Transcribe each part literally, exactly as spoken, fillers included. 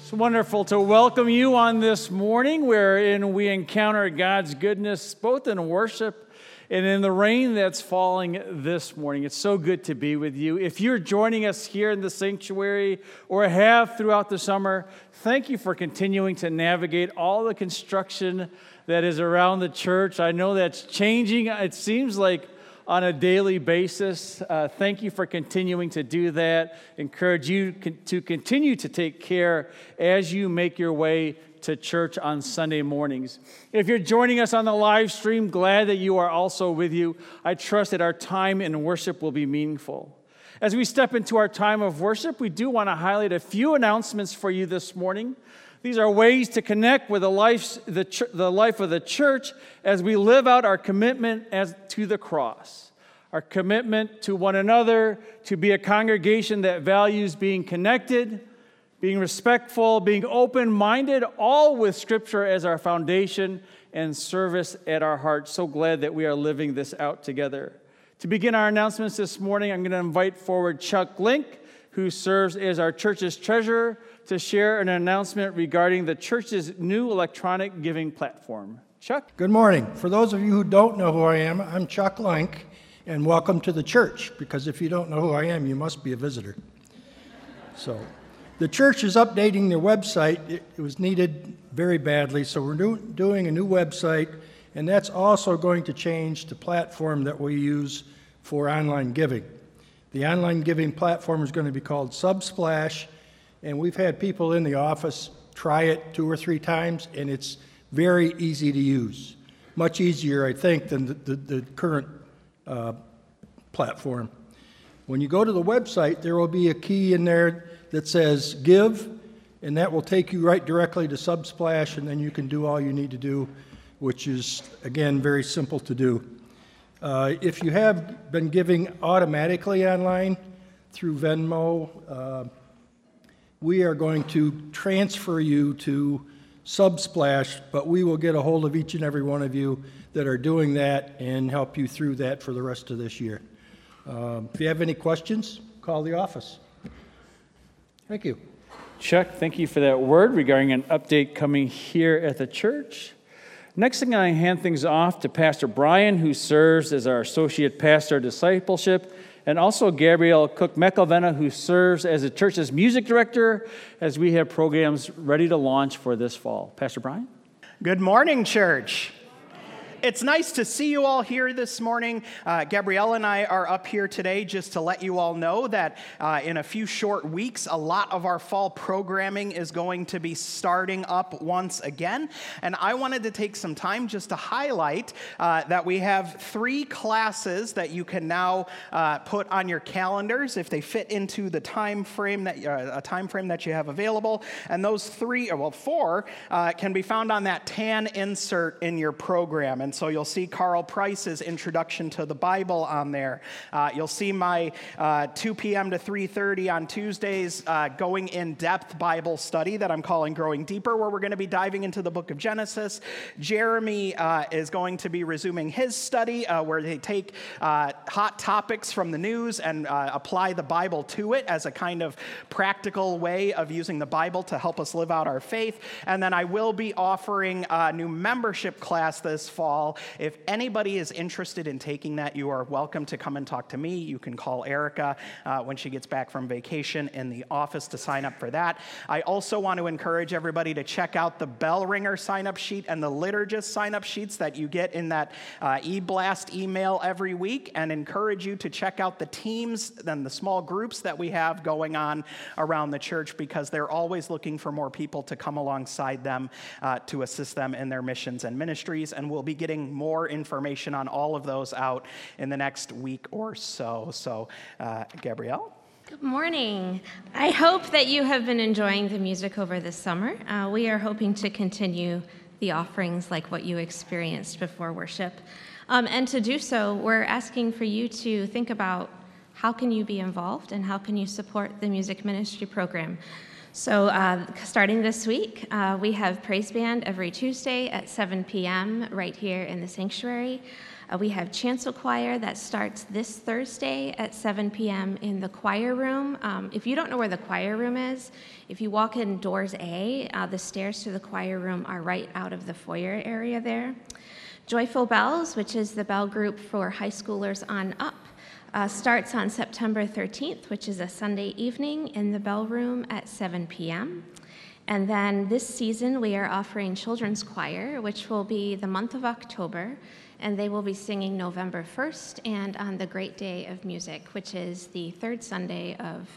It's wonderful to welcome you on this morning wherein we encounter God's goodness both in worship and in the rain that's falling this morning. It's so good to be with you. If you're joining us here in the sanctuary or have throughout the summer, thank you for continuing to navigate all the construction that is around the church. I know that's changing. It seems like on a daily basis. Uh, thank you for continuing to do that. Encourage you con- to continue to take care as you make your way to church on Sunday mornings. If you're joining us on the live stream, glad that you are also with you. I trust that our time in worship will be meaningful. As we step into our time of worship, we do want to highlight a few announcements for you this morning. These are ways to connect with the life, the, ch- the life of the church as we live out our commitment as to the cross, our commitment to one another, to be a congregation that values being connected, being respectful, being open-minded, all with Scripture as our foundation and service at our heart. So glad that we are living this out together. To begin our announcements this morning, I'm going to invite forward Chuck Link, who serves as our church's treasurer, to share an announcement regarding the church's new electronic giving platform. Chuck? Good morning. For those of you who don't know who I am, I'm Chuck Link, and welcome to the church, because if you don't know who I am, you must be a visitor. So, the church is updating their website. It, it was needed very badly, so we're do, doing a new website, and that's also going to change the platform that we use for online giving. The online giving platform is going to be called Subsplash, and we've had people in the office try it two or three times, and it's very easy to use. Much easier, I think, than the, the, the current uh, platform. When you go to the website, there will be a key in there that says Give, and that will take you right directly to Subsplash, and then you can do all you need to do, which is, again, very simple to do. Uh, if you have been giving automatically online through Venmo, uh, we are going to transfer you to Subsplash, but we will get a hold of each and every one of you that are doing that and help you through that for the rest of this year. Uh, if you have any questions, call the office. Thank you. Chuck, thank you for that word regarding an update coming here at the church. Next thing, I hand things off to Pastor Brian, who serves as our Associate Pastor of Discipleship, and also Gabrielle Cook-McElvenna, who serves as the church's music director as we have programs ready to launch for this fall. Pastor Brian? Good morning, church. It's nice to see you all here this morning. Uh, Gabrielle and I are up here today just to let you all know that uh, in a few short weeks, a lot of our fall programming is going to be starting up once again. And I wanted to take some time just to highlight uh, that we have three classes that you can now uh, put on your calendars if they fit into the time frame that uh, a time frame that you have available. And those three, or well, four, uh, can be found on that tan insert in your program. And so you'll see Carl Price's Introduction to the Bible on there. Uh, you'll see my uh, two p.m. to three thirty on Tuesdays uh, going in-depth Bible study that I'm calling Growing Deeper, where we're going to be diving into the book of Genesis. Jeremy uh, is going to be resuming his study uh, where they take uh, hot topics from the news and uh, apply the Bible to it as a kind of practical way of using the Bible to help us live out our faith. And then I will be offering a new membership class this fall. If anybody is interested in taking that, you are welcome to come and talk to me. You can call Erica uh, when she gets back from vacation in the office to sign up for that. I also want to encourage everybody to check out the Bell Ringer sign-up sheet and the Liturgist sign-up sheets that you get in that uh, e-blast email every week, and encourage you to check out the teams and the small groups that we have going on around the church, because they're always looking for more people to come alongside them uh, to assist them in their missions and ministries, and we'll be getting more information on all of those out in the next week or so. So, uh, Gabrielle? Good morning. I hope that you have been enjoying the music over this summer. Uh, we are hoping to continue the offerings like what you experienced before worship. Um, and to do so, we're asking for you to think about how can you be involved and how can you support the music ministry program. So uh, starting this week, uh, we have praise band every Tuesday at seven p.m. right here in the sanctuary. Uh, we have chancel choir that starts this Thursday at seven p.m. in the choir room. Um, if you don't know where the choir room is, if you walk in doors A, uh, the stairs to the choir room are right out of the foyer area there. Joyful Bells, which is the bell group for high schoolers on up, uh, starts on September thirteenth, which is a Sunday evening in the bell room at seven p.m. And then this season, we are offering children's choir, which will be the month of October, and they will be singing November first and on the Great Day of Music, which is the third Sunday of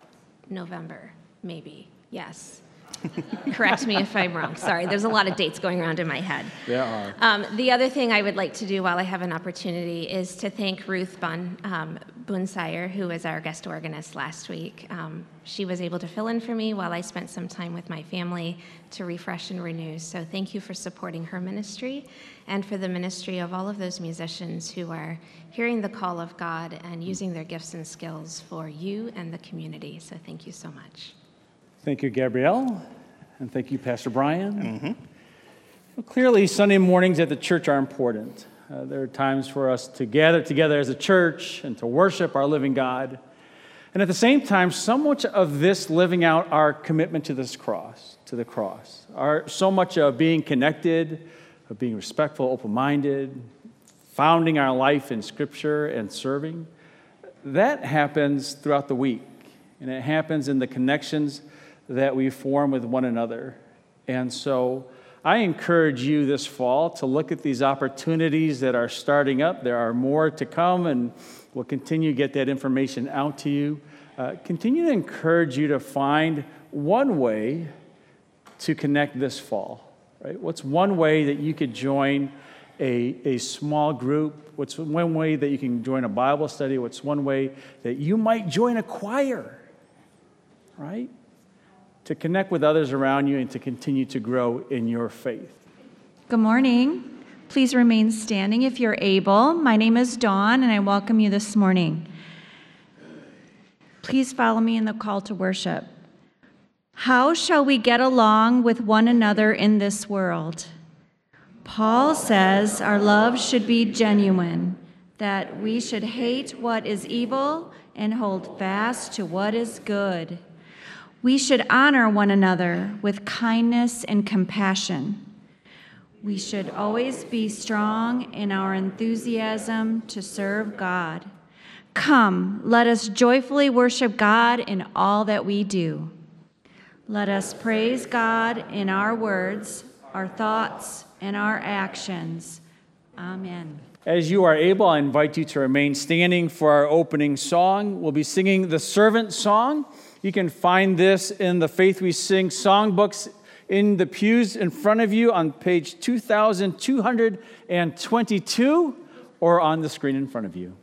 November, maybe. Yes. Correct me if I'm wrong. Sorry, there's a lot of dates going around in my head. There are. Um, the other thing I would like to do while I have an opportunity is to thank Ruth Bun, um, Bunsire, who was our guest organist last week. Um, she was able to fill in for me while I spent some time with my family to refresh and renew. So thank you for supporting her ministry and for the ministry of all of those musicians who are hearing the call of God and using their gifts and skills for you and the community. So thank you so much. Thank you, Gabrielle, and thank you, Pastor Brian. Mm-hmm. Well, clearly, Sunday mornings at the church are important. Uh, there are times for us to gather together as a church and to worship our living God. And at the same time, so much of this living out our commitment to this cross, to the cross, our, so much of being connected, of being respectful, open-minded, founding our life in Scripture and serving, that happens throughout the week. And it happens in the connections that we form with one another. And so I encourage you this fall to look at these opportunities that are starting up. There are more to come, and we'll continue to get that information out to you. Uh, continue to encourage you to find one way to connect this fall, right? What's one way that you could join a, a small group? What's one way that you can join a Bible study? What's one way that you might join a choir, right? To connect with others around you and to continue to grow in your faith. Good morning. Please remain standing if you're able. My name is Dawn, and I welcome you this morning. Please follow me in the call to worship. How shall we get along with one another in this world? Paul says our love should be genuine, that we should hate what is evil and hold fast to what is good. We should honor one another with kindness and compassion. We should always be strong in our enthusiasm to serve God. Come, let us joyfully worship God in all that we do. Let us praise God in our words, our thoughts, and our actions. Amen. As you are able, I invite you to remain standing for our opening song. We'll be singing the Servant Song. You can find this in the Faith We Sing songbooks in the pews in front of you on page two thousand two hundred twenty-two or on the screen in front of you.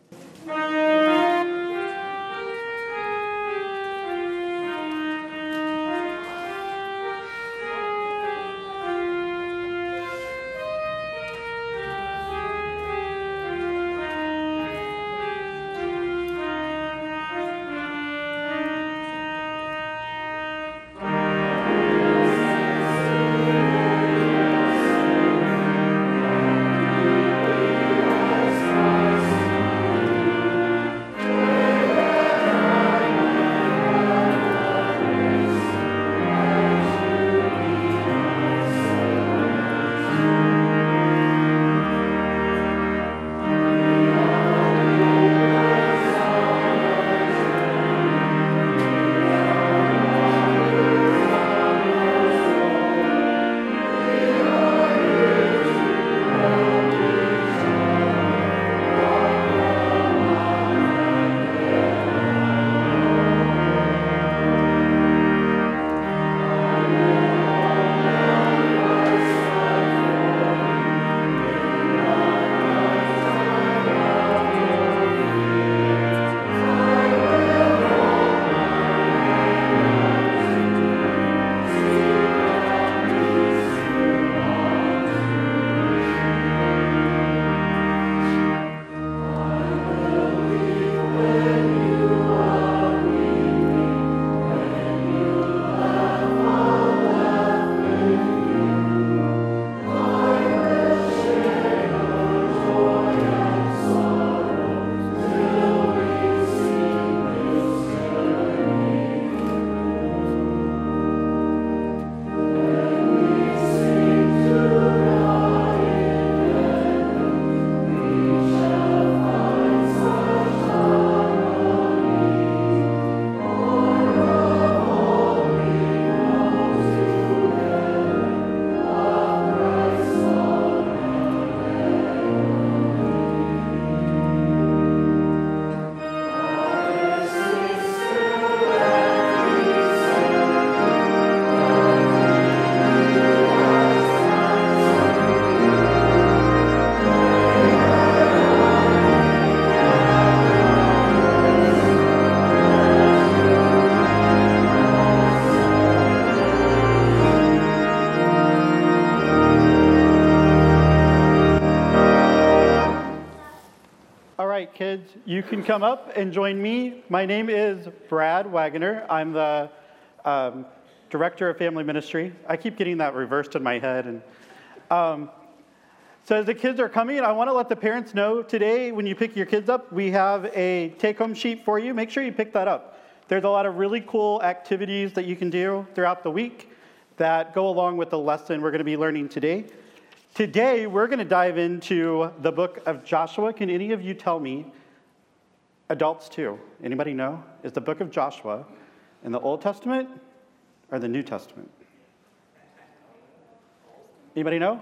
you can come up and join me. My name is Brad Wagoner. I'm the um, Director of Family Ministry. I keep getting that reversed in my head. And um, so as the kids are coming, I want to let the parents know today when you pick your kids up, we have a take-home sheet for you. Make sure you pick that up. There's a lot of really cool activities that you can do throughout the week that go along with the lesson we're going to be learning today. Today, we're going to dive into the book of Joshua. Can any of you tell me, adults too, anybody know, is the book of Joshua in the Old Testament or the New Testament? Anybody know?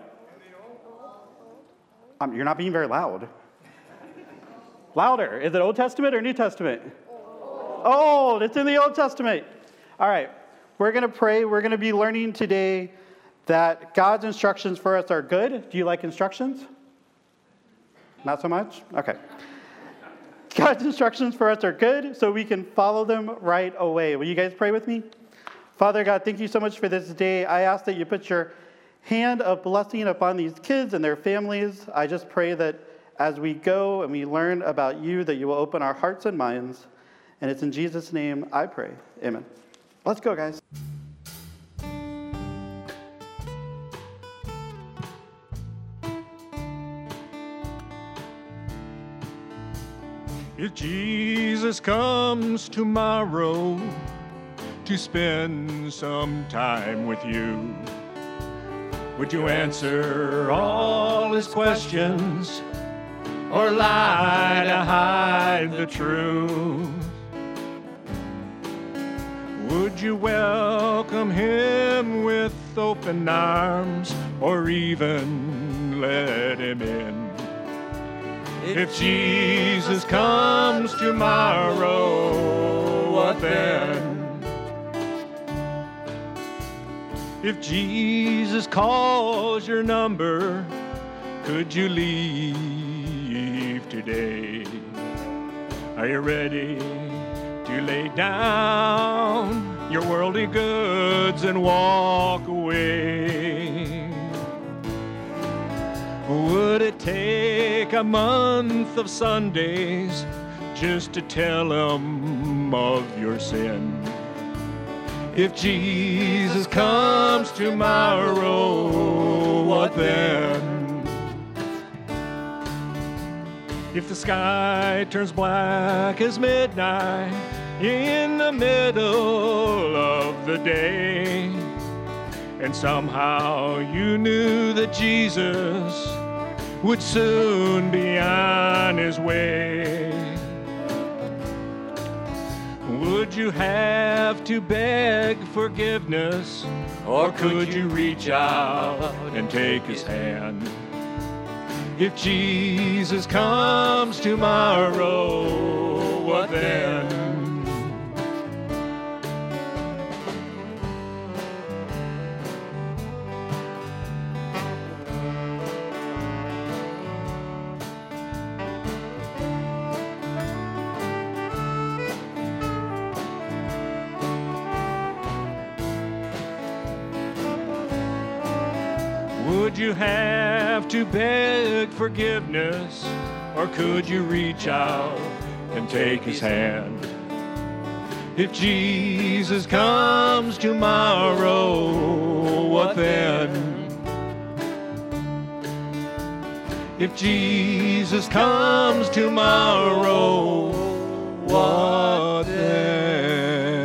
Um, you're not being very loud. Louder. Is it Old Testament or New Testament? Old. It's in the Old Testament. All right. We're going to pray. We're going to be learning today that God's instructions for us are good. Do you like instructions? Not so much? Okay. God's instructions for us are good, so we can follow them right away. Will you guys pray with me? Father God, thank you so much for this day. I ask that you put your hand of blessing upon these kids and their families. I just pray that as we go and we learn about you, that you will open our hearts and minds. And it's in Jesus' name I pray. Amen. Let's go, guys. If Jesus comes tomorrow to spend some time with you, would you answer all his questions or lie to hide the truth? Would you welcome him with open arms or even let him in? If Jesus comes tomorrow, what then? If Jesus calls your number, could you leave today? Are you ready to lay down your worldly goods and walk away? Would it take a month of Sundays just to tell him of your sin? If Jesus comes tomorrow, what then? If the sky turns black as midnight in the middle of the day, and somehow you knew that Jesus would soon be on his way, would you have to beg forgiveness, or could you reach out and take his hand? If Jesus comes tomorrow, what then? Would you have to beg forgiveness, or could you reach out and take his hand? If Jesus comes tomorrow, what then? If Jesus comes tomorrow, what then?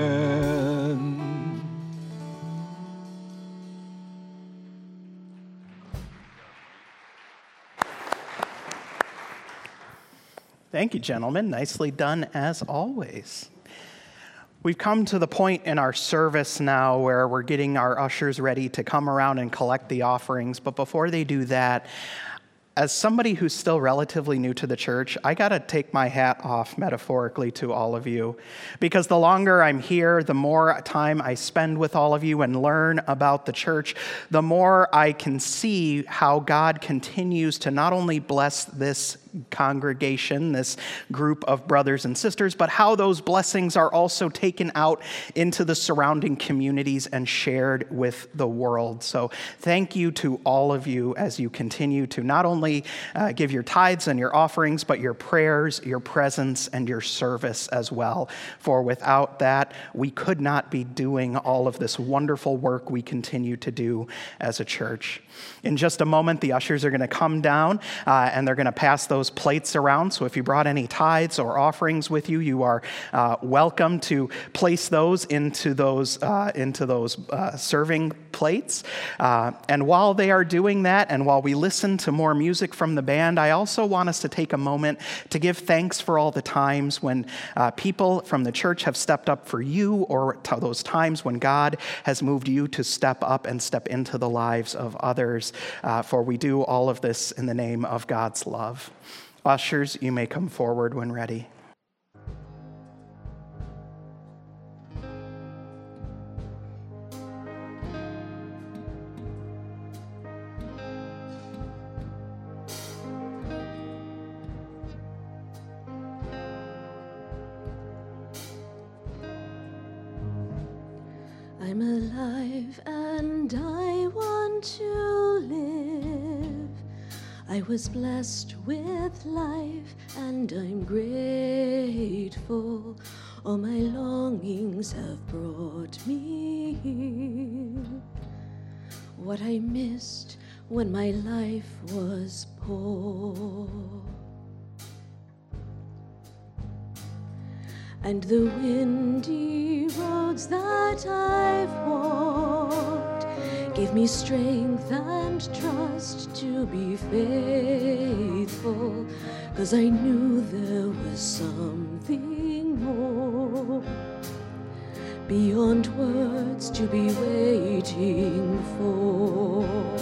Thank you, gentlemen. Nicely done, as always. We've come to the point in our service now where we're getting our ushers ready to come around and collect the offerings. But before they do that, as somebody who's still relatively new to the church, I got to take my hat off metaphorically to all of you, because the longer I'm here, the more time I spend with all of you and learn about the church, the more I can see how God continues to not only bless this congregation, this group of brothers and sisters, but how those blessings are also taken out into the surrounding communities and shared with the world. So thank you to all of you as you continue to not only uh, give your tithes and your offerings, but your prayers, your presence, and your service as well. For without that, we could not be doing all of this wonderful work we continue to do as a church. In just a moment, the ushers are going to come down uh, and they're going to pass those plates around. So if you brought any tithes or offerings with you, you are uh, welcome to place those into those uh, into those uh, serving plates. Uh, and while they are doing that, and while we listen to more music from the band, I also want us to take a moment to give thanks for all the times when uh, people from the church have stepped up for you, or to those times when God has moved you to step up and step into the lives of others. Uh, for we do all of this in the name of God's love. Ushers, you may come forward when ready. I'm alive and I want to live. I was blessed with life and I'm grateful. All my longings have brought me here. What I missed when my life was poor. And the windy roads that I've walked gave me strength and trust to be faithful, 'cause I knew there was something more beyond words to be waiting for.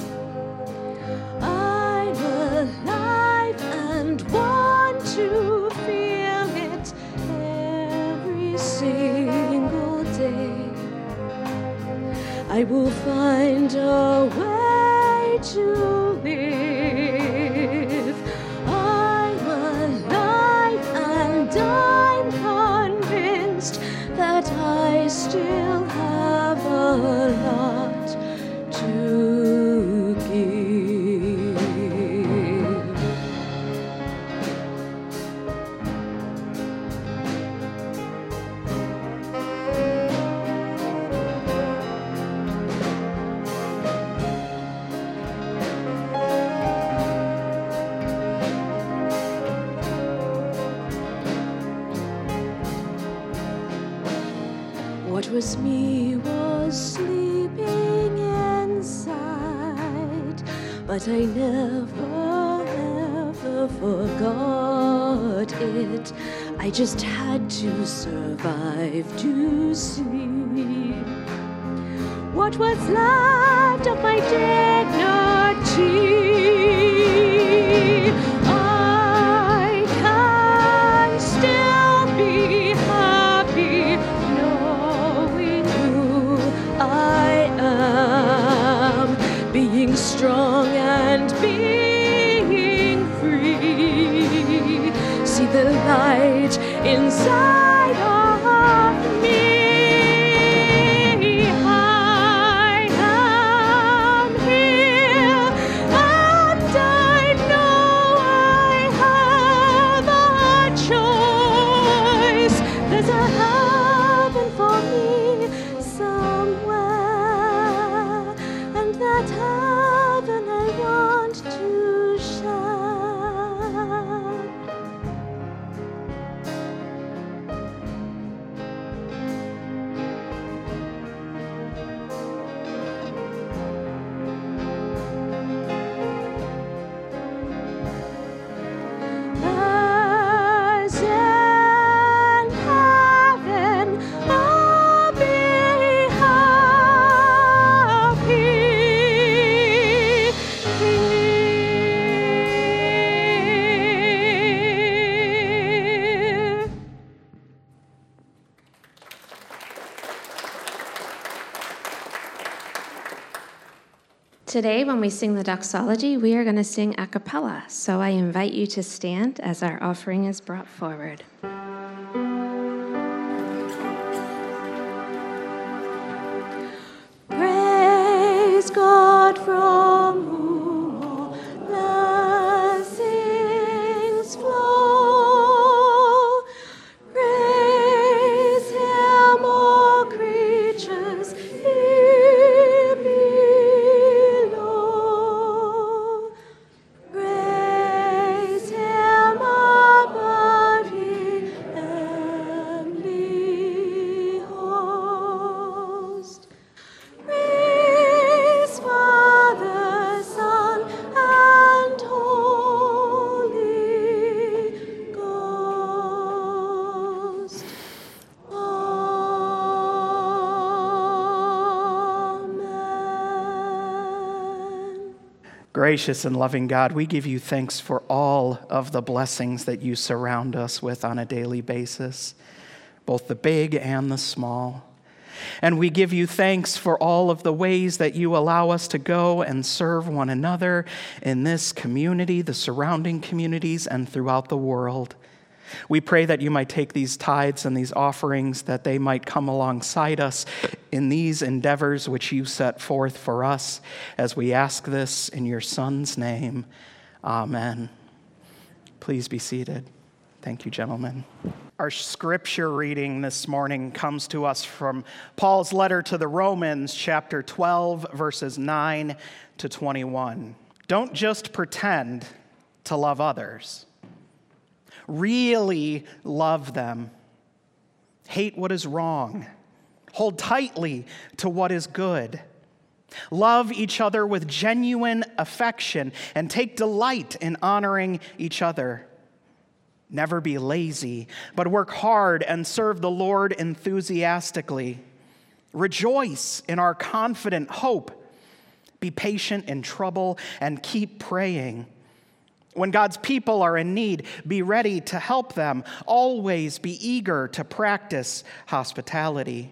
I'm alive and want to feel it every single day. I will find a way to live. I'm alive and I'm convinced that I still have a lot to give. What was me was sleeping inside, but I never, ever forgot it. I just had to survive to see what was left of my dignity. I can still be happy knowing who I am, being strong and being free. See the light inside of me. I am here, and I know I have a choice. There's a heaven for me somewhere, and that heaven I want to share. As in heaven, I'll be happy. Today, when we sing the doxology, we are going to sing a cappella. So I invite you to stand as our offering is brought forward. Praise God from whom all blessings flow. Praise Him, all creatures here below. Praise Him above, ye heavenly host. Praise Father, Son, and Holy Ghost. Amen. Gracious and loving God, we give you thanks for all of the blessings that you surround us with on a daily basis, both the big and the small. And we give you thanks for all of the ways that you allow us to go and serve one another in this community, the surrounding communities, and throughout the world. We pray that you might take these tithes and these offerings, that they might come alongside us in these endeavors which you set forth for us, as we ask this in your Son's name. Amen. Please be seated. Thank you, gentlemen. Our scripture reading this morning comes to us from Paul's letter to the Romans, chapter twelve, verses nine to twenty-one. Don't just pretend to love others. Really love them. Hate what is wrong. Hold tightly to what is good. Love each other with genuine affection and take delight in honoring each other. Never be lazy, but work hard and serve the Lord enthusiastically. Rejoice in our confident hope. Be patient in trouble and keep praying. When God's people are in need, be ready to help them. Always be eager to practice hospitality.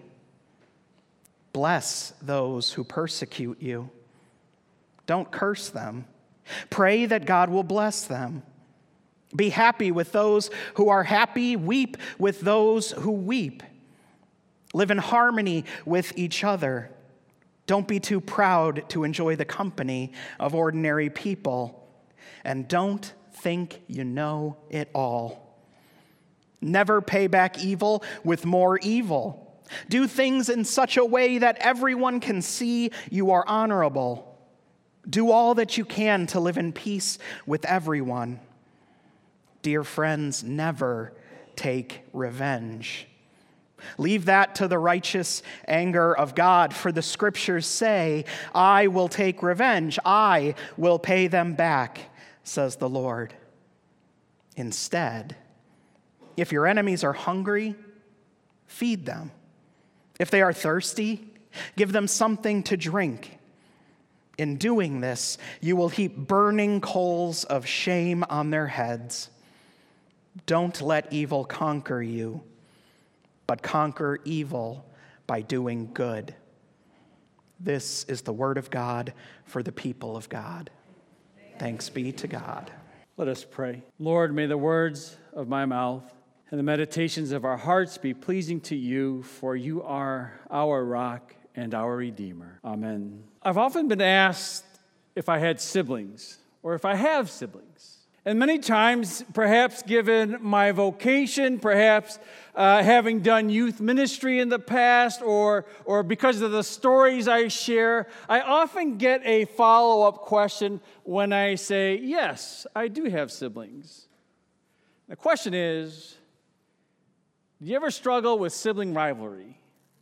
Bless those who persecute you. Don't curse them. Pray that God will bless them. Be happy with those who are happy. Weep with those who weep. Live in harmony with each other. Don't be too proud to enjoy the company of ordinary people. And don't think you know it all. Never pay back evil with more evil. Do things in such a way that everyone can see you are honorable. Do all that you can to live in peace with everyone. Dear friends, never take revenge. Leave that to the righteous anger of God, for the scriptures say, I will take revenge, I will pay them back, says the Lord. Instead, if your enemies are hungry, feed them. If they are thirsty, give them something to drink. In doing this, you will heap burning coals of shame on their heads. Don't let evil conquer you, but conquer evil by doing good. This is the word of God for the people of God. Thanks be to God. Let us pray. Lord, may the words of my mouth and the meditations of our hearts be pleasing to you, for you are our rock and our Redeemer. Amen. I've often been asked if I had siblings or if I have siblings. And many times, perhaps given my vocation, perhaps uh, having done youth ministry in the past, or, or because of the stories I share, I often get a follow-up question when I say, yes, I do have siblings. The question is, do you ever struggle with sibling rivalry?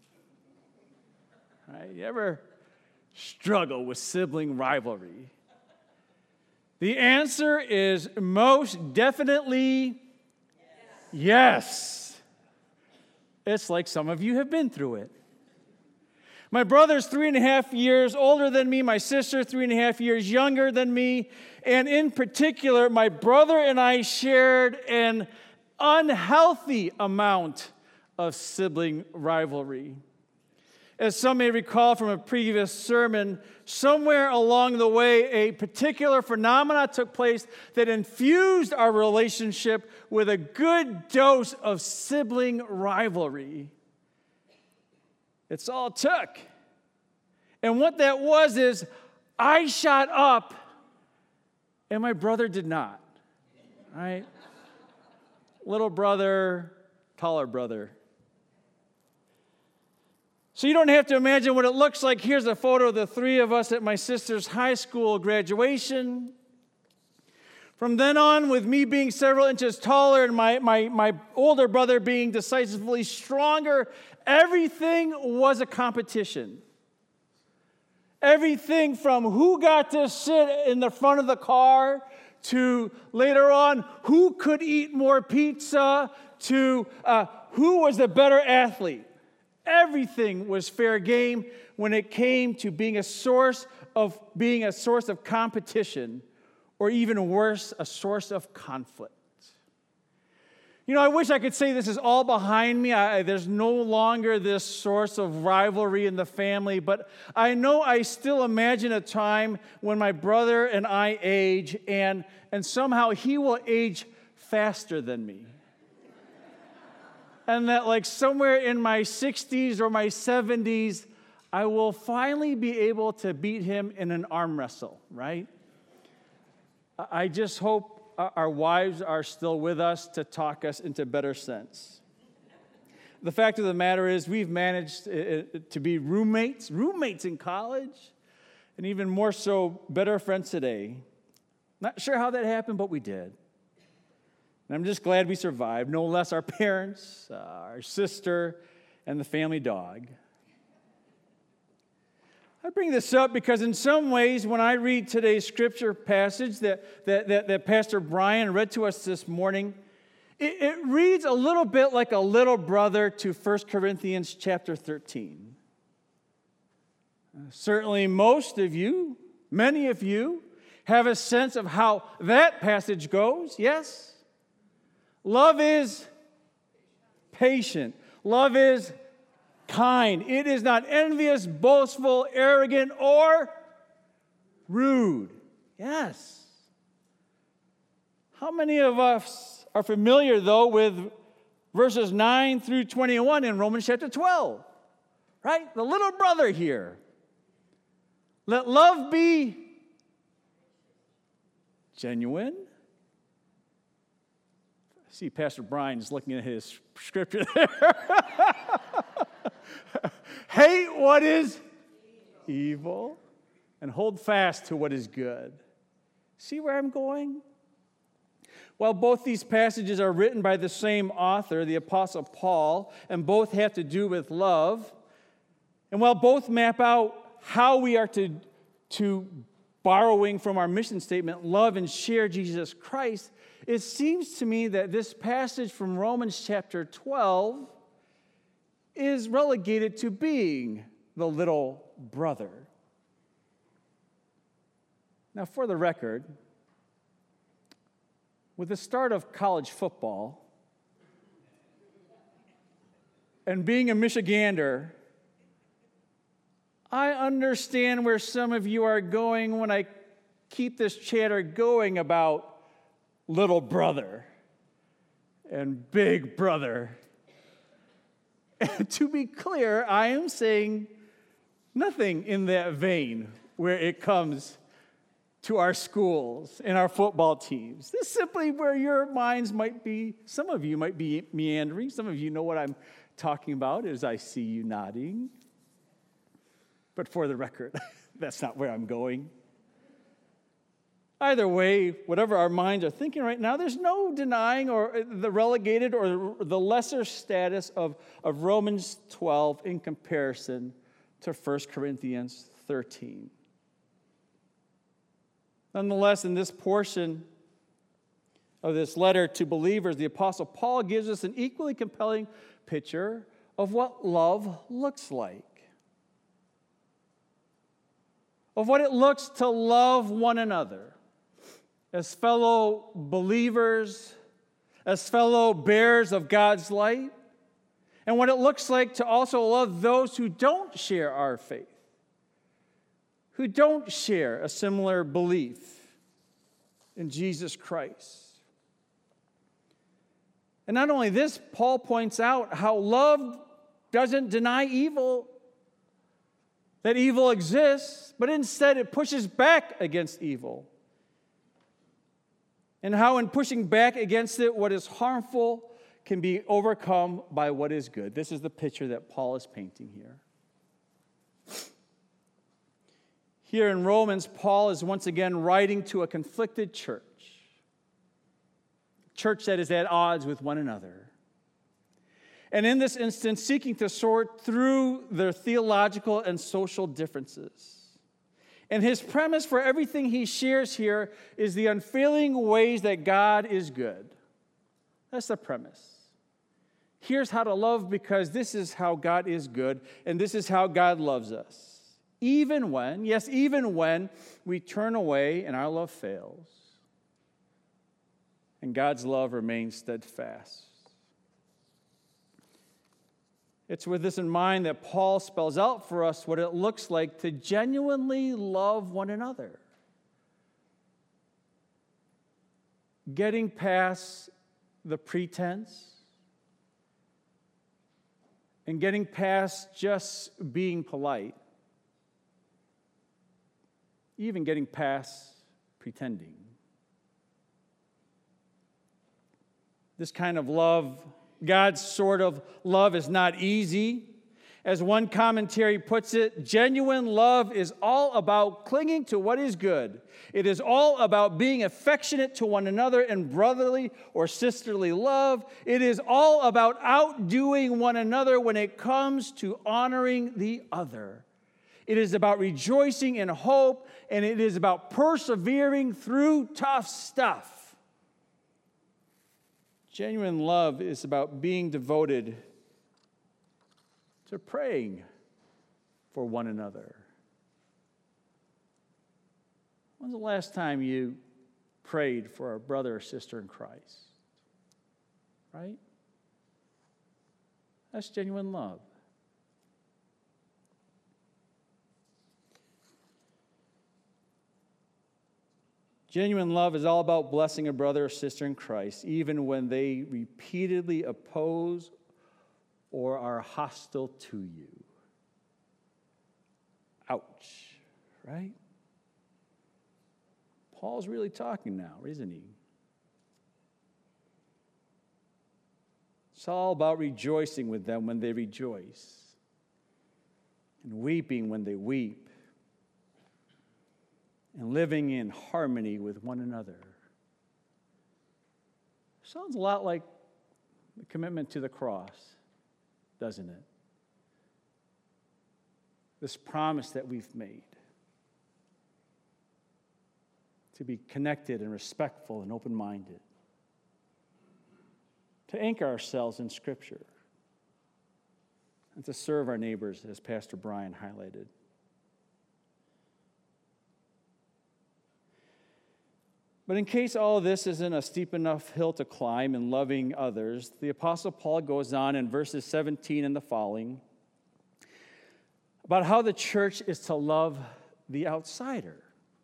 Right? You ever struggle with sibling rivalry? The answer is most definitely yes. yes. It's like some of you have been through it. My brother's three and a half years older than me, my sister three and a half years younger than me, and in particular, my brother and I shared an unhealthy amount of sibling rivalry. As some may recall from a previous sermon, somewhere along the way, a particular phenomena took place that infused our relationship with a good dose of sibling rivalry. It's all it took. And what that was is I shot up and my brother did not. Right? Little brother, taller brother. So you don't have to imagine what it looks like. Here's a photo of the three of us at my sister's high school graduation. From then on, with me being several inches taller and my, my, my older brother being decisively stronger, everything was a competition. Everything from who got to sit in the front of the car to later on who could eat more pizza to uh, who was the better athlete. Everything was fair game when it came to being a source of being a source of competition, or even worse, a source of conflict. You know, I wish I could say this is all behind me. I, there's no longer this source of rivalry in the family, but I know I still imagine a time when my brother and I age, and, and somehow he will age faster than me. And that like somewhere in my sixties or my seventies, I will finally be able to beat him in an arm wrestle, right? I just hope our wives are still with us to talk us into better sense. The fact of the matter is we've managed to be roommates, roommates in college, and even more so, better friends today. Not sure how that happened, but we did. And I'm just glad we survived, no less our parents, uh, our sister, and the family dog. I bring this up because in some ways, when I read today's scripture passage that, that, that, that Pastor Brian read to us this morning, it, it reads a little bit like a little brother to First Corinthians chapter thirteen. Uh, certainly most of you, many of you, have a sense of how that passage goes, yes? Love is patient. Love is kind. It is not envious, boastful, arrogant, or rude. Yes. How many of us are familiar, though, with verses nine through twenty-one in Romans chapter twelve? Right? The little brother here. Let love be genuine. See, Pastor Brian is looking at his scripture there. Hate what is evil and hold fast to what is good. See where I'm going? While both these passages are written by the same author, the Apostle Paul, and both have to do with love, and while both map out how we are to, to borrowing from our mission statement, love and share Jesus Christ, it seems to me that this passage from Romans chapter twelve is relegated to being the little brother. Now, for the record, with the start of college football and being a Michigander, I understand where some of you are going when I keep this chatter going about little brother and big brother. And to be clear, I am saying nothing in that vein where it comes to our schools and our football teams. This is simply where your minds might be, some of you might be meandering. Some of you know what I'm talking about as I see you nodding. But for the record, that's not where I'm going. Either way, whatever our minds are thinking right now, there's no denying or the relegated or the lesser status of, of Romans twelve in comparison to First Corinthians thirteen. Nonetheless, in this portion of this letter to believers, the Apostle Paul gives us an equally compelling picture of what love looks like, of what it looks to love one another as fellow believers, as fellow bearers of God's light, and what it looks like to also love those who don't share our faith, who don't share a similar belief in Jesus Christ. And not only this, Paul points out how love doesn't deny evil, that evil exists, but instead it pushes back against evil. And how in pushing back against it, what is harmful can be overcome by what is good. This is the picture that Paul is painting here. Here in Romans, Paul is once again writing to a conflicted church, a church that is at odds with one another. And in this instance, seeking to sort through their theological and social differences. And his premise for everything he shares here is the unfailing ways that God is good. That's the premise. Here's how to love, because this is how God is good, and this is how God loves us. Even when, yes, even when we turn away and our love fails, and God's love remains steadfast. It's with this in mind that Paul spells out for us what it looks like to genuinely love one another. Getting past the pretense and getting past just being polite, even getting past pretending. This kind of love, God's sort of love, is not easy. As one commentary puts it, genuine love is all about clinging to what is good. It is all about being affectionate to one another in brotherly or sisterly love. It is all about outdoing one another when it comes to honoring the other. It is about rejoicing in hope, and it is about persevering through tough stuff. Genuine love is about being devoted to praying for one another. When's the last time you prayed for a brother or sister in Christ? Right? That's genuine love. Genuine love is all about blessing a brother or sister in Christ, even when they repeatedly oppose or are hostile to you. Ouch, right? Paul's really talking now, isn't he? It's all about rejoicing with them when they rejoice, and weeping when they weep, and living in harmony with one another. Sounds a lot like the commitment to the cross, doesn't it? This promise that we've made to be connected and respectful and open-minded, to anchor ourselves in Scripture, and to serve our neighbors, as Pastor Brian highlighted. But in case all of this isn't a steep enough hill to climb in loving others, the Apostle Paul goes on in verses seventeen and the following about how the church is to love the outsider.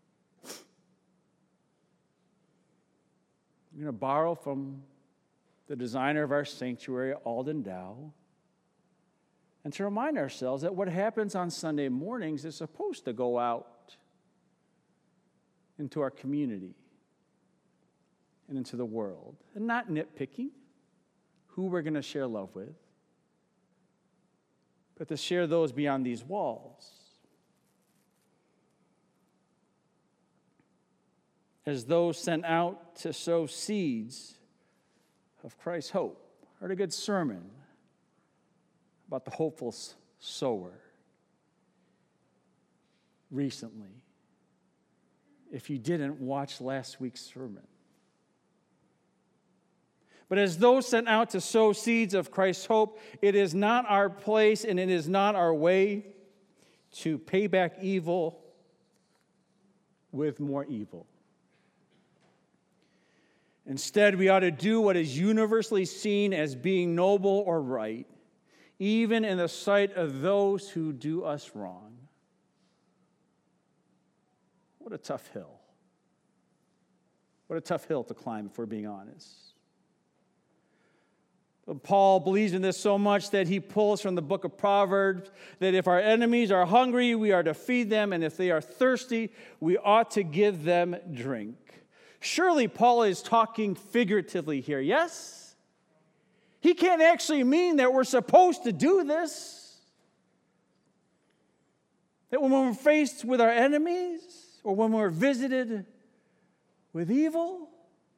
We're going to borrow from the designer of our sanctuary, Alden Dow, and to remind ourselves that what happens on Sunday mornings is supposed to go out into our community and into the world, and not nitpicking who we're going to share love with, but to share those beyond these walls. As those sent out to sow seeds of Christ's hope. Heard a good sermon about the hopeful sower recently. If you didn't, watch last week's sermon. But as those sent out to sow seeds of Christ's hope, it is not our place and it is not our way to pay back evil with more evil. Instead, we ought to do what is universally seen as being noble or right, even in the sight of those who do us wrong. What a tough hill. What a tough hill to climb, if we're being honest. But Paul believes in this so much that he pulls from the book of Proverbs that if our enemies are hungry, we are to feed them, and if they are thirsty, we ought to give them drink. Surely Paul is talking figuratively here, yes? He can't actually mean that we're supposed to do this. That when we're faced with our enemies, or when we're visited with evil,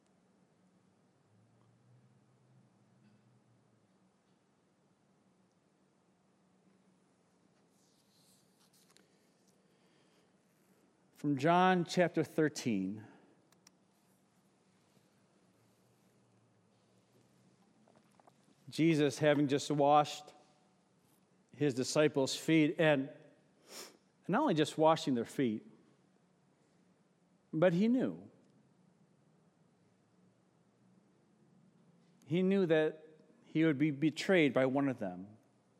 from John chapter thirteen. Jesus, having just washed his disciples' feet, and not only just washing their feet, but he knew. He knew that he would be betrayed by one of them.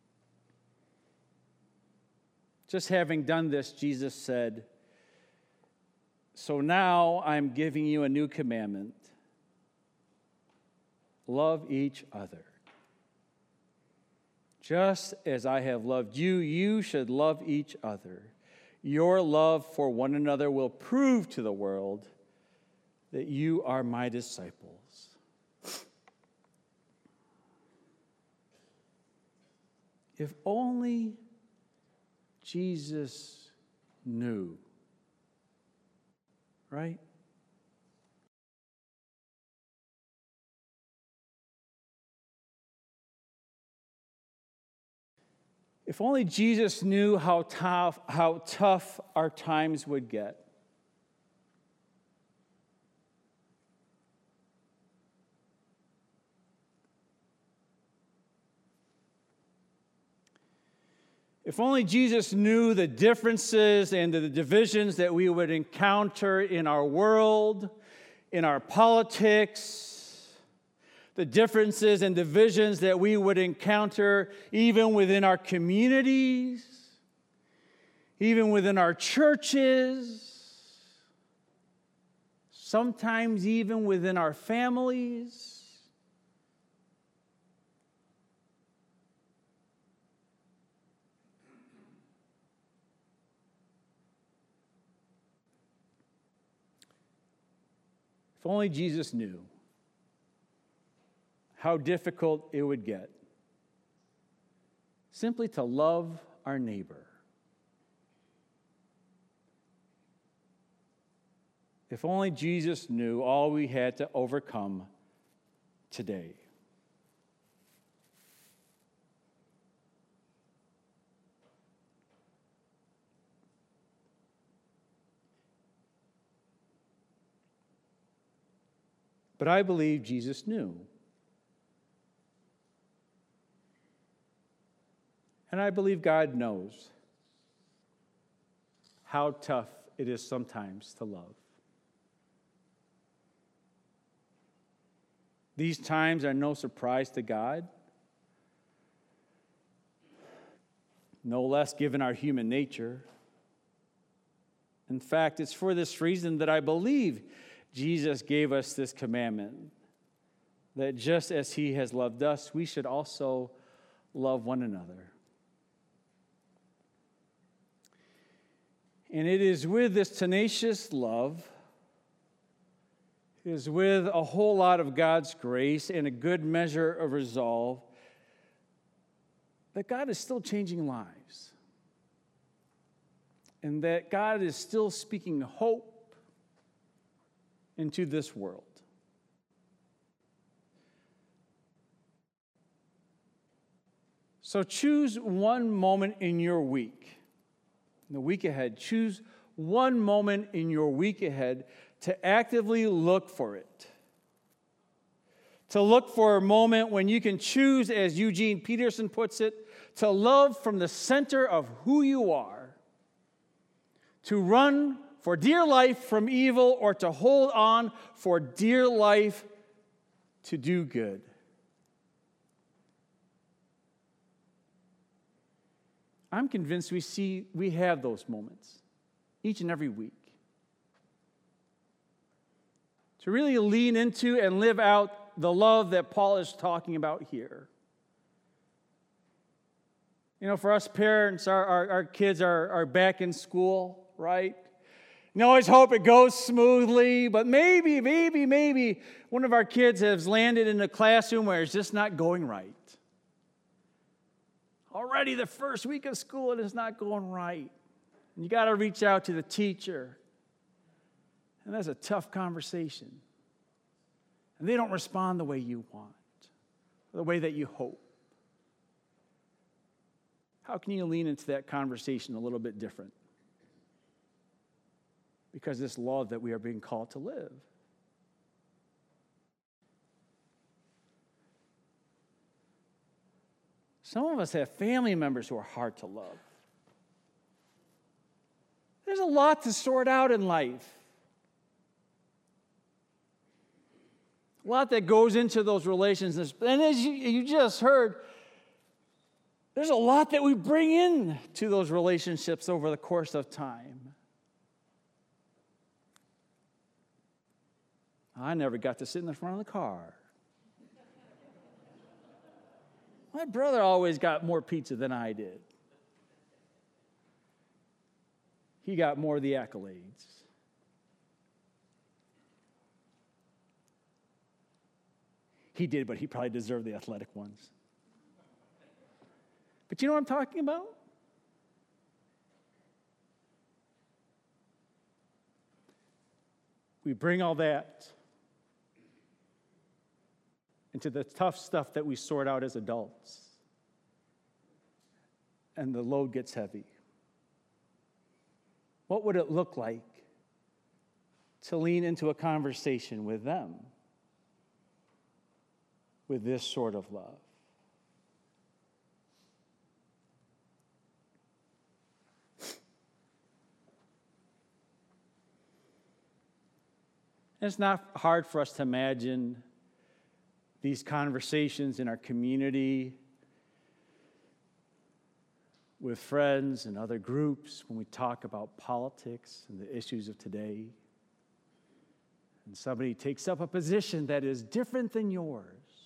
Just having done this, Jesus said, "So now I'm giving you a new commandment. Love each other. Just as I have loved you, you should love each other. Your love for one another will prove to the world that you are my disciples." If only Jesus knew, right? If only Jesus knew how tough, how tough our times would get. If only Jesus knew the differences and the divisions that we would encounter in our world, in our politics, the differences and divisions that we would encounter even within our communities, even within our churches, sometimes even within our families. If only Jesus knew how difficult it would get simply to love our neighbor. If only Jesus knew all we had to overcome today. But I believe Jesus knew. And I believe God knows how tough it is sometimes to love. These times are no surprise to God, no less given our human nature. In fact, it's for this reason that I believe Jesus gave us this commandment, that just as he has loved us, we should also love one another. And it is with this tenacious love, it is with a whole lot of God's grace and a good measure of resolve that God is still changing lives. And that God is still speaking hope into this world. So choose one moment in your week. In the week ahead, choose one moment in your week ahead to actively look for it. To look for a moment when you can choose, as Eugene Peterson puts it, to love from the center of who you are, to run for dear life from evil, or to hold on for dear life to do good. I'm convinced we see, we have those moments each and every week. To really lean into and live out the love that Paul is talking about here. You know, for us parents, our, our, our kids are, are back in school, right? You always hope it goes smoothly, but maybe, maybe, maybe one of our kids has landed in a classroom where it's just not going right. Already the first week of school, it is not going right. And you got to reach out to the teacher. And that's a tough conversation. And they don't respond the way you want, the way that you hope. How can you lean into that conversation a little bit different? Because this love that we are being called to live. Some of us have family members who are hard to love. There's a lot to sort out in life. A lot that goes into those relationships. And as you, you just heard, there's a lot that we bring in to those relationships over the course of time. I never got to sit in the front of the car. My brother always got more pizza than I did. He got more of the accolades. He did, but he probably deserved the athletic ones. But you know what I'm talking about? We bring all that into the tough stuff that we sort out as adults. And the load gets heavy. What would it look like to lean into a conversation with them with this sort of love? It's not hard for us to imagine these conversations in our community with friends and other groups when we talk about politics and the issues of today. And somebody takes up a position that is different than yours.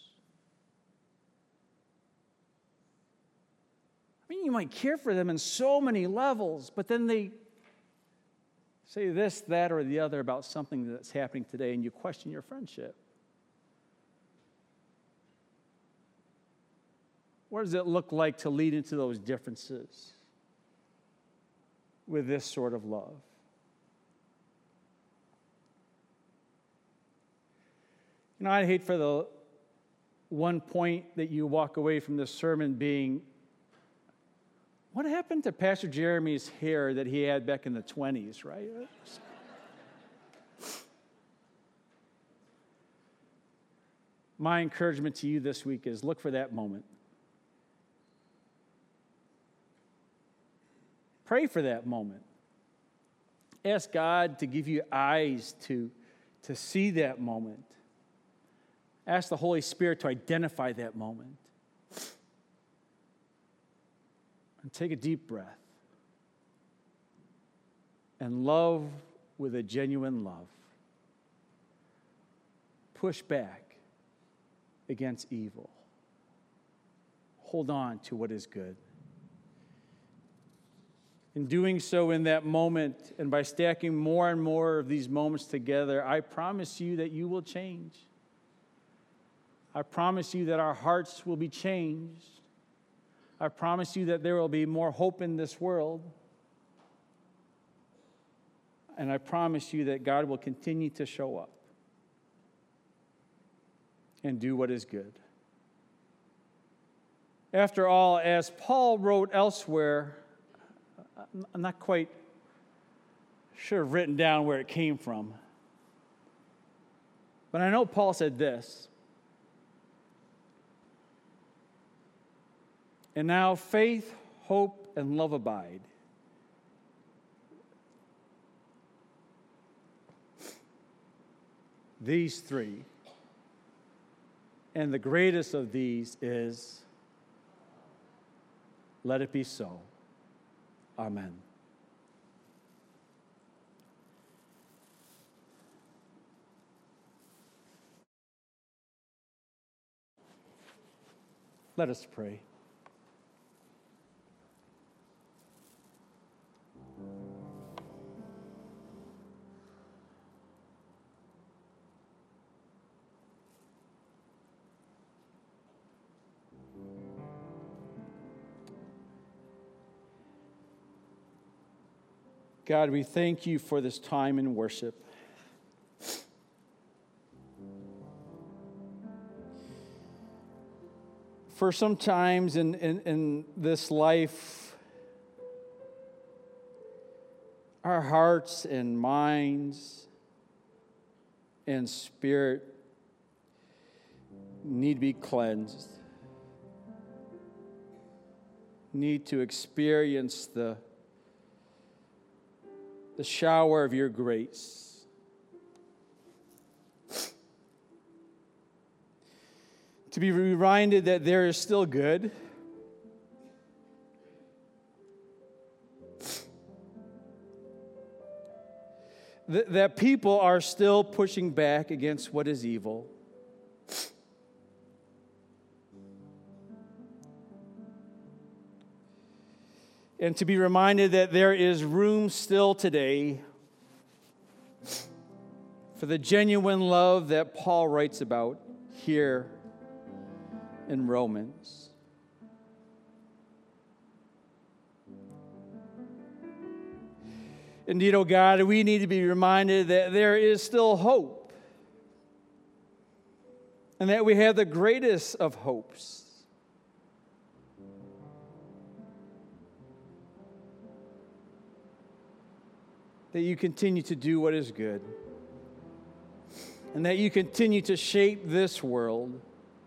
I mean, you might care for them in so many levels, but then they say this, that, or the other about something that's happening today, and you question your friendship. What does it look like to lead into those differences with this sort of love? You know, I'd hate for the one point that you walk away from this sermon being, what happened to Pastor Jeremy's hair that he had back in the twenties, right? My encouragement to you this week is look for that moment. Pray for that moment. Ask God to give you eyes to, to see that moment. Ask the Holy Spirit to identify that moment. And take a deep breath. And love with a genuine love. Push back against evil. Hold on to what is good. In doing so in that moment, and by stacking more and more of these moments together, I promise you that you will change. I promise you that our hearts will be changed. I promise you that there will be more hope in this world. And I promise you that God will continue to show up and do what is good. After all, as Paul wrote elsewhere, I'm not quite sure I've written down where it came from. But I know Paul said this. And now faith, hope, and love abide. These three. And the greatest of these is, let it be so. Amen. Let us pray. God, we thank you for this time in worship. For sometimes in, in, in this life, our hearts and minds and spirit need to be cleansed, need to experience the the shower of your grace. To be reminded that there is still good. Th- that people are still pushing back against what is evil. And to be reminded that there is room still today for the genuine love that Paul writes about here in Romans. Indeed, oh God, we need to be reminded that there is still hope, and that we have the greatest of hopes. That you continue to do what is good, and that you continue to shape this world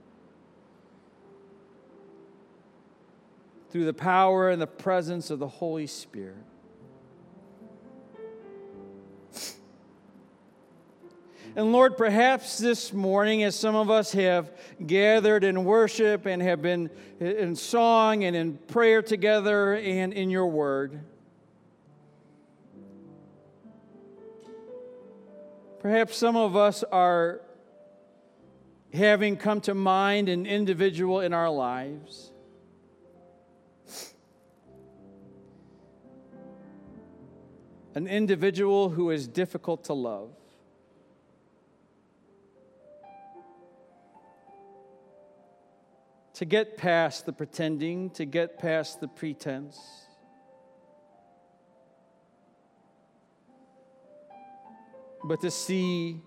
through the power and the presence of the Holy Spirit. And Lord, perhaps this morning, as some of us have gathered in worship and have been in song and in prayer together and in your word, perhaps some of us are having come to mind an individual in our lives. An individual who is difficult to love. To get past the pretending, to get past the pretense. But to see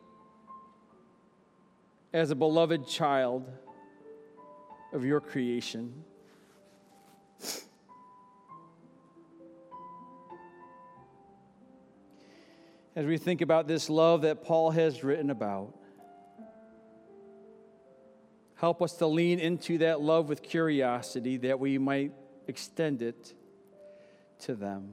as a beloved child of your creation. As we think about this love that Paul has written about, help us to lean into that love with curiosity that we might extend it to them.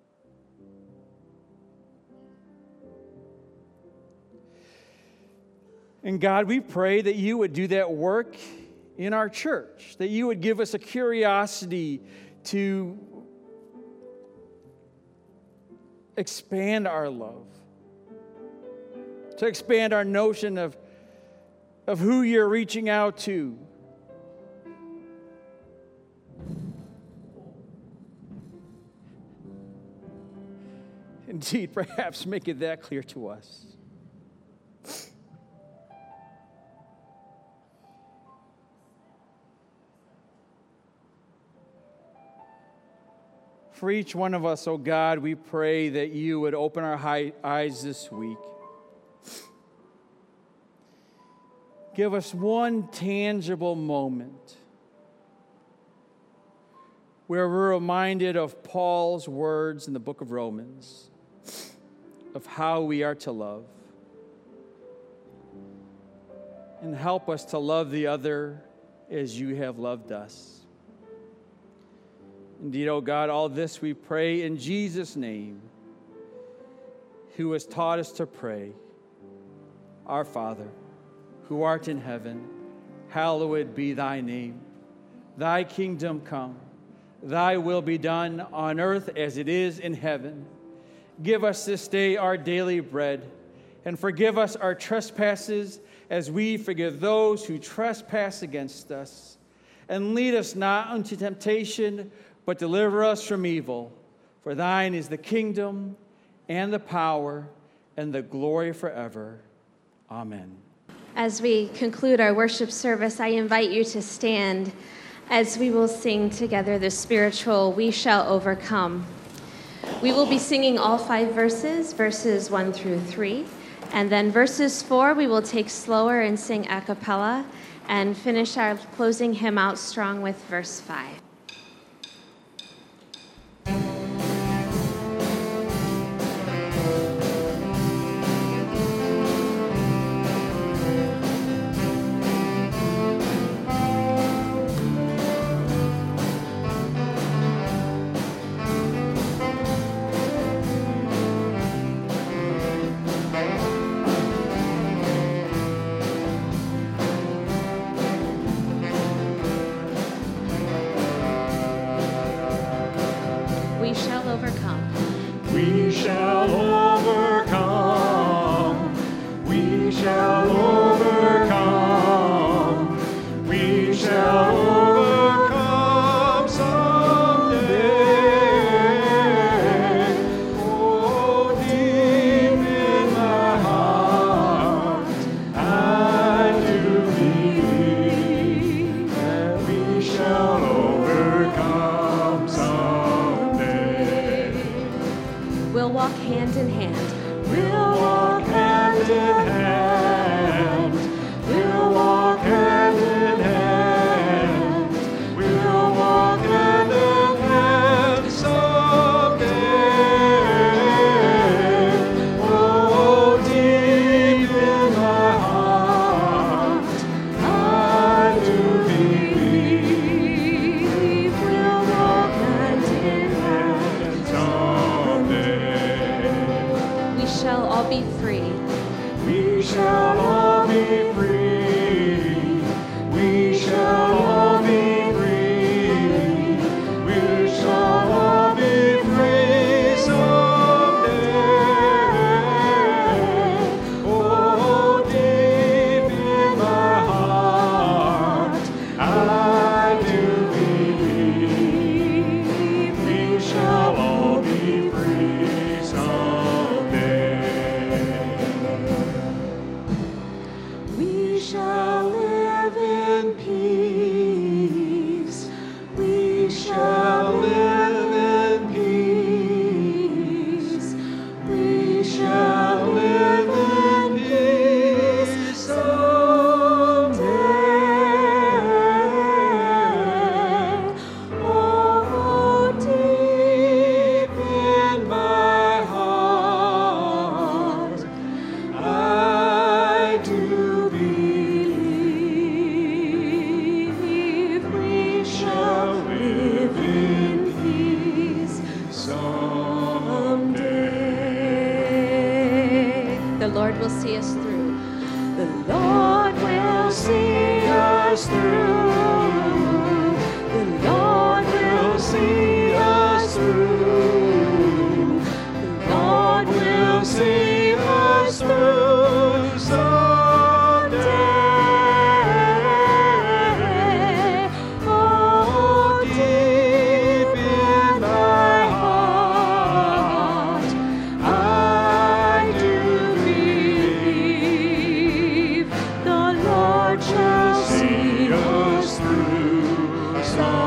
And God, we pray that you would do that work in our church, that you would give us a curiosity to expand our love, to expand our notion of, of who you're reaching out to. Indeed, perhaps make it that clear to us. For each one of us, oh God, we pray that you would open our eyes this week. Give us one tangible moment where we're reminded of Paul's words in the book of Romans, of how we are to love. And help us to love the other as you have loved us. Indeed, oh God, all this we pray in Jesus' name, who has taught us to pray. Our Father, who art in heaven, hallowed be thy name. Thy kingdom come, Thy will be done on earth as it is in heaven. Give us this day our daily bread, and forgive us our trespasses as we forgive those who trespass against us. And lead us not into temptation, but deliver us from evil. For thine is the kingdom and the power and the glory forever. Amen. As we conclude our worship service, I invite you to stand as we will sing together the spiritual "We Shall Overcome." We will be singing all five verses, verses one through three, and then verses four we will take slower and sing a cappella, and finish our closing hymn out strong with verse five. We shall overcome. We shall overcome. We shall overcome someday. Oh, deep in my heart, I do believe that we shall overcome someday. We'll walk hand in hand. We'll walk hand in hand. We'll walk hand in hand. We'll walk hand in hand someday. Oh, deep in my heart, I do believe we'll walk hand in hand someday. We shall all be free. We shall all be free. We shall all be free. We shall all be free someday. Oh, deep in my heart, I do believe we shall all be free someday. We shall live in peace. We shall live in peace. We shall live in peace someday. Oh, deep in my heart, I do believe we shall live in peace someday. The Lord will see us through. The Lord will see us through. The Lord will see us through. The Lord will see us through someday. Oh, deep in my heart, I do believe the Lord shall see us through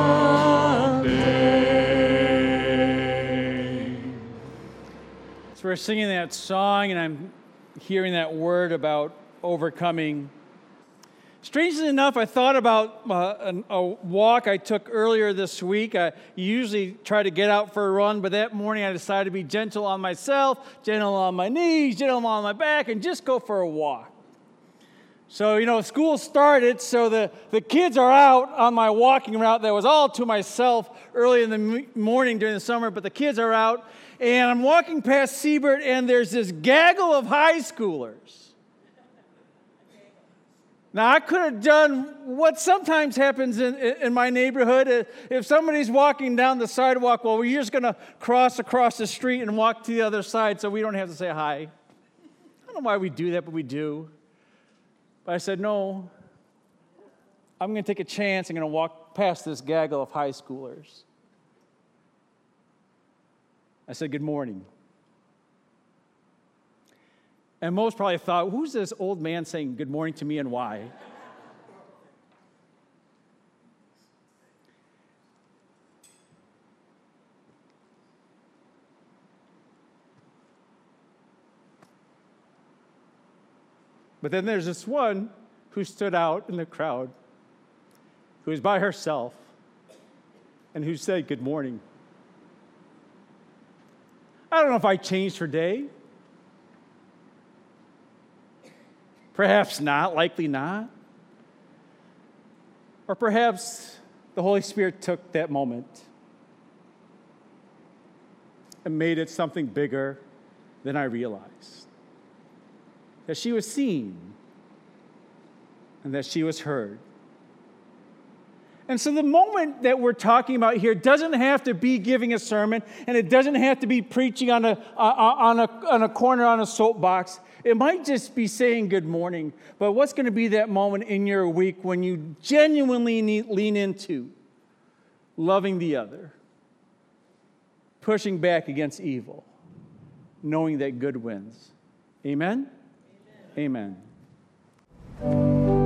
someday. So we're singing that song, and I'm hearing that word about overcoming. Strangely enough, I thought about uh, an, a walk I took earlier this week. I usually try to get out for a run, but that morning I decided to be gentle on myself, gentle on my knees, gentle on my back, and just go for a walk. So, you know, school started, so the, the kids are out on my walking route that was all to myself early in the m- morning during the summer, but the kids are out, and I'm walking past Siebert, and there's this gaggle of high schoolers. Now, I could have done what sometimes happens in, in my neighborhood. If somebody's walking down the sidewalk, well, we're just going to cross across the street and walk to the other side so we don't have to say hi. I don't know why we do that, but we do. But I said, no, I'm going to take a chance. I'm going to walk past this gaggle of high schoolers. I said, good morning. And most probably thought, who's this old man saying good morning to me and why? But then there's this one who stood out in the crowd, who was by herself, and who said good morning. I don't know if I changed her day. Perhaps not, likely not. Or perhaps the Holy Spirit took that moment and made it something bigger than I realized. That she was seen and that she was heard. And so the moment that we're talking about here doesn't have to be giving a sermon, and it doesn't have to be preaching on a, on a, on a corner on a soapbox. It might just be saying good morning. But what's going to be that moment in your week when you genuinely need, lean into loving the other, pushing back against evil, knowing that good wins? Amen? Amen. Amen.